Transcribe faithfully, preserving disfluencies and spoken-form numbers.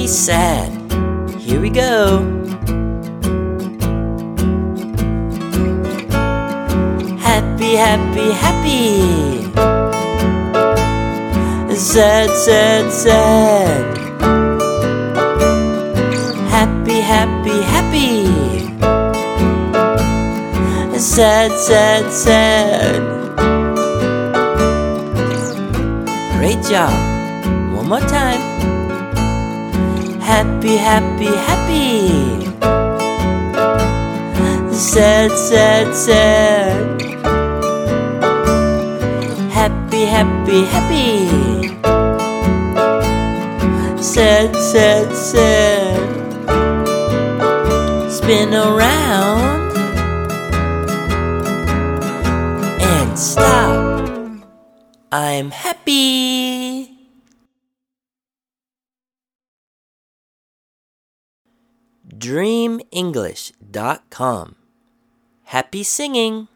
happy, sad. Here we go. Happy, happy, happy. Sad, sad, sad. Happy, happy, happy. Sad, sad, sad. Great job. One more time. Happy, happy, happy. Sad, sad, sad. Happy, happy, happy. Sad, sad, sad. Spin around and stop. I'm happy. dream english dot com. Happy singing!